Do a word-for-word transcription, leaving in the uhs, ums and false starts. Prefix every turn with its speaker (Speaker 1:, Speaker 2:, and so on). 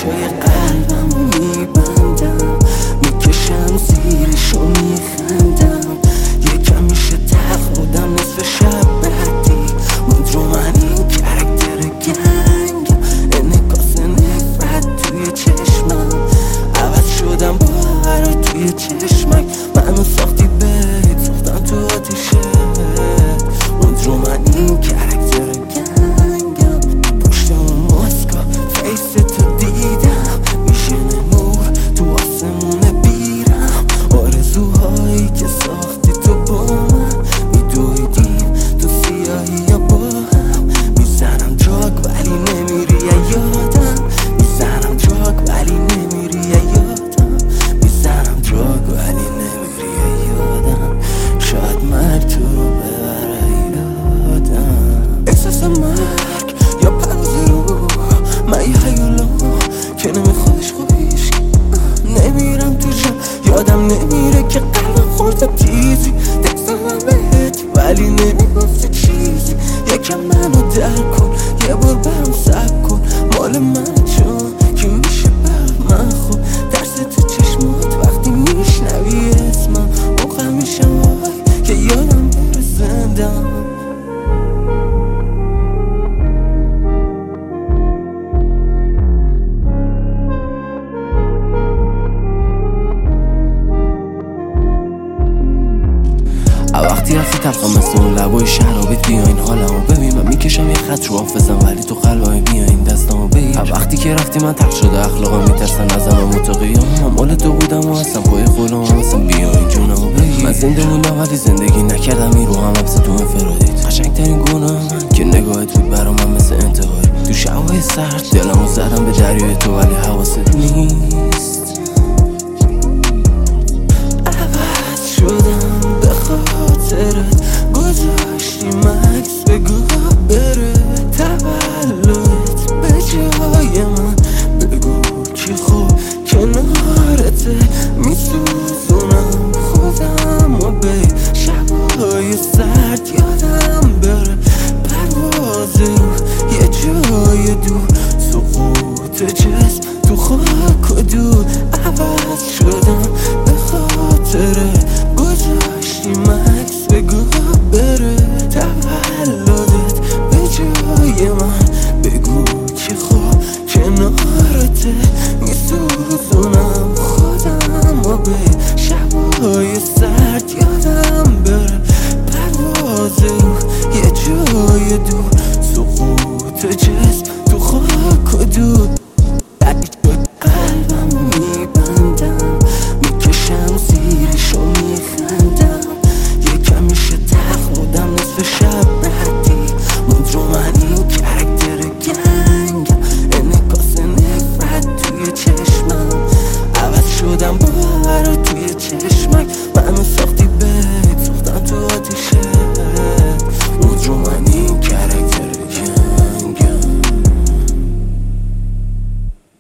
Speaker 1: گوشه قلبم میبندم، میکشم زیرشو میخندم. یکم میشه تلخ بودم نصف شب بعدی موند رو من این کرکتر گنگم. انعکاس نفرت توی چشمم، عوض شدم با هر توی چشمک. منو ساختی بید ساختم تو آتیشه موند رو من این کرکتر گنگم. پشت اون ماسکا فیس تو دیدم، میشه نمور تو آسمون بیرم. آرزوهایی که ساختی تو با من، میدویدیم تو سیاهی یا با هم. میزنم دراگ ولی نمیری یادم، میزنم دراگ ولی نمیری یادم، میزنم دراگ ولی نمیری یادم. شاید مرگ تو رو ببره یادم. احساس مرگ یا پروز رو من یه حیولم که نمیخوادش خوبیش نمیرم تو جا. یادم نمیره که قلبم خورده تیزی دستم بهت ولی نمیگفتی چیزی. یکم منو در کن یه بار برم سب کن، مال من چون که میشه بر من خوب. درس تو چشمات وقتی میشنوی اسمم موقع میشم وای که یادم بره زندم. وقتی رفتی تلخم مثل اون لبای شرابت بیا این حالمو ببین. من میکشم یه خط رو حافظم ولی تو قلبای بیا این دستمو بگیر. وقتی که رفتی من تلخ شده اخلاقم میترسن ازم و تو قیامم. مال تو بودم و هستم پای خودم هستم بیا این جونمو بگیر. من زنده موندم ولی زندگی نکردم این رو هم حبس تو انفرادیت. قشنگترین گناه من که نگاهت بود برا من مثل انتقاری. تو شبای سرد دلمو زدم به دریای تو ولی حواست نیست. عوض شدم به خاطرت، گذاشتی مکس بگو بره. تولدت به جای من بگو کی خوب کنارته. میسوزونم خودم و به شبهای سرد یادم بره. پرواز روح یه جای دور، سقوط جسم تو خاک و دور. عوض شدم به خاطرت، گذاشتی مکس بگو بره. تولدت به جای من بگو کی خوب کنارته. میسوزونم خودم و به شبهای سرد یادم بره. پرواز روح یه جای دور، سقوط جسم